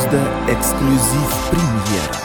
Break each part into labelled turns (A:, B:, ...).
A: Uz'da эксклюзив премьера.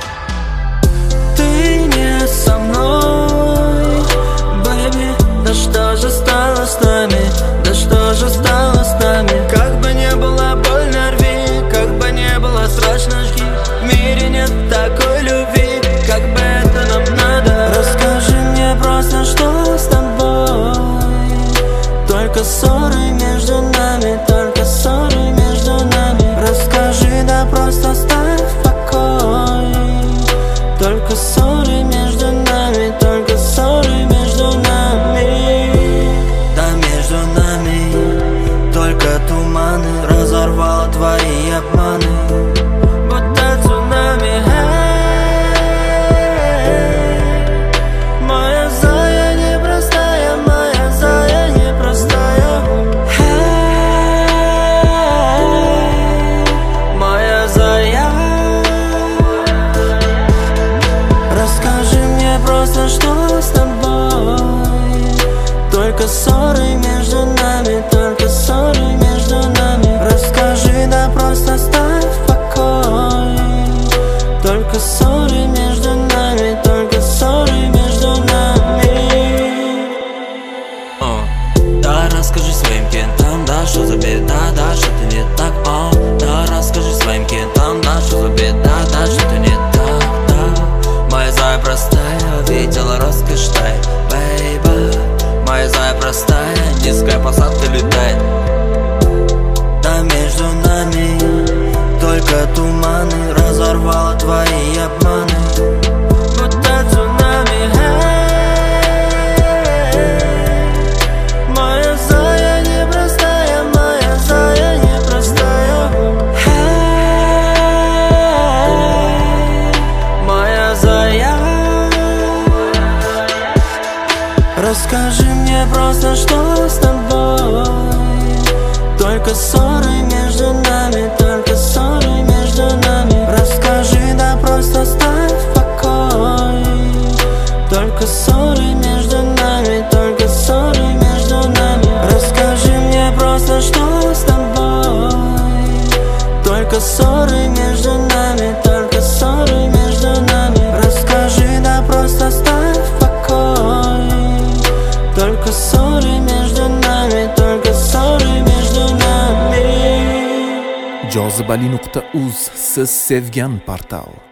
B: Ты не со мной, бэйби. Да что же стало с нами? Да что же стало с нами? Как бы не было больно, рви. Как бы не было страшно, жги. В мире нет такой любви. Как бы это нам надо? Расскажи мне просто, что с тобой. Только ссоры между нами, только ссоры между нами. Расскажи, да просто оставь в покое. Только ссоры между нами, только ссоры между нами. Да между нами только туманы. Разорвало твои обманы. Будто цунами. Моя зая непростая, моя зая непростая. Моя зая. Расскажи мне просто, что с тобой. Только ссоры между нами, только ссоры между нами. Расскажи, да просто оставь в покое. Только ссоры между нами, только ссоры между нами. Да, расскажи своим кентам, да, что за беда, да, что-то не так. Да, расскажи своим кентам, да, что за беда, да, что-то не так, да. Моя зая простая, видела роскошь тай, бейба. Моя зая простая, низкая посадка летает. Да между нами только туманы. Разорвало твои обманы. Будто цунами. Моя зая непростая, моя зая непростая. Моя зая. Расскажи мне просто, что с тобой. Только ссоры между нами, только ссоры между нами. Расскажи, да просто оставь в покое. Только ссоры между нами, только ссоры между нами. Расскажи мне просто, что с тобой. Только ссоры между нами, только ссоры между нами. Расскажи, да просто оставь в покое. Только ссоры между нами, только ссоры между nami.
A: Jozibali.uz, siz sevgan portal.